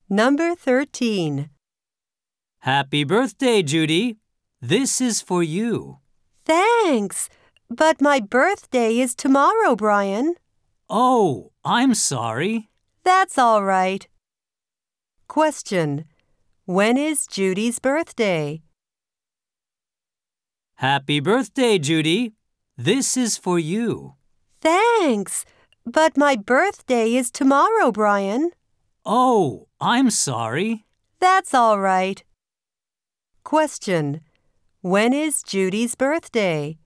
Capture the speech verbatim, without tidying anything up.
Number thirteen. Happy birthday, Judy. This is for you. Thanks, but my birthday is tomorrow, Brian. Oh, I'm sorry. That's all right. Question. When is Judy's birthday? Happy birthday, Judy. This is for you. Thanks, but my birthday is tomorrow, Brian. Oh, I'm sorry. That's all right. Question. When is Judy's birthday?